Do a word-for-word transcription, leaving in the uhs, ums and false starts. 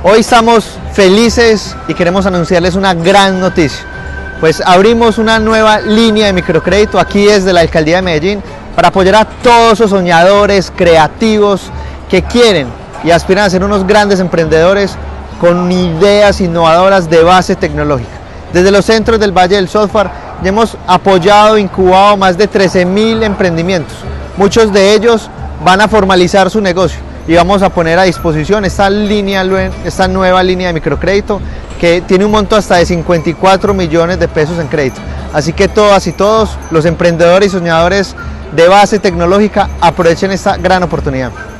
Hoy estamos felices y queremos anunciarles una gran noticia. Pues abrimos una nueva línea de microcrédito aquí desde la Alcaldía de Medellín para apoyar a todos esos soñadores, creativos que quieren y aspiran a ser unos grandes emprendedores con ideas innovadoras de base tecnológica. Desde los centros del Valle del Software ya hemos apoyado e incubado más de trece mil emprendimientos. Muchos de ellos van a formalizar su negocio y vamos a poner a disposición esta, línea, esta nueva línea de microcrédito que tiene un monto hasta de cincuenta y cuatro millones de pesos en crédito. Así que todas y todos los emprendedores y soñadores de base tecnológica aprovechen esta gran oportunidad.